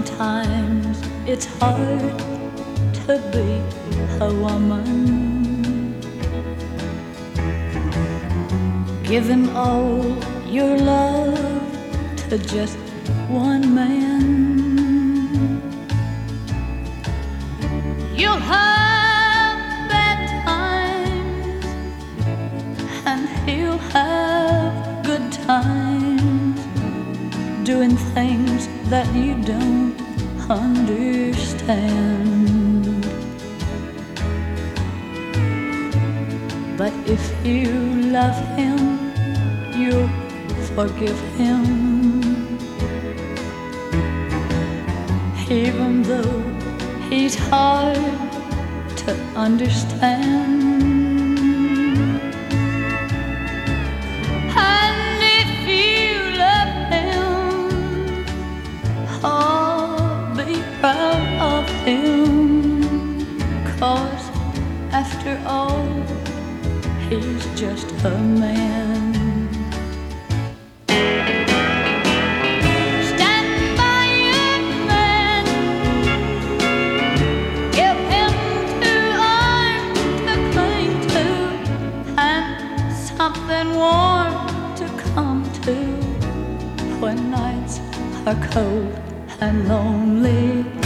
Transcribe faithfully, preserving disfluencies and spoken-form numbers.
Sometimes it's hard to be a woman. Giving all your love to just one man. You'll have bad times and he'll have good times, doing things that you don't understand. But if you love him, you'll forgive him, even though he's hard to understand. And if you love him, oh, be proud of him, 'cause after all, he's just a man. Stand by your man, give him two arms to cling to, and something warm to come to when nights are cold and lonely.